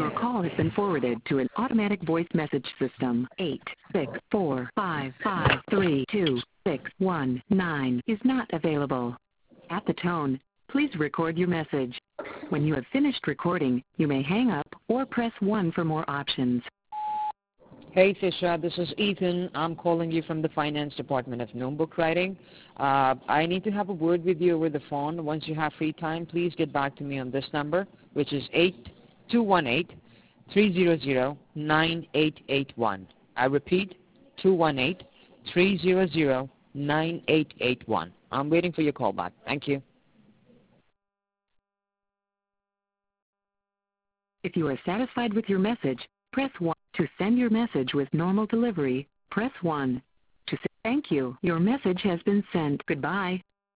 Your call has been forwarded to an automatic voice message system. 86455326119 is not available. At the tone, please record your message. When you have finished recording, you may hang up or press 1 for more options. Hey, Tisha, this is Ethan. I'm calling you from the Finance Department of Notebook Writing. I need to have a word with you over the phone. Once you have free time, please get back to me on this number, which is 218-300-9881. I repeat, 218-300-9881. I'm waiting for your call back. Thank you. If you are satisfied with your message, press 1. To send your message with normal delivery, press 1. To say thank you, your message has been sent. Goodbye.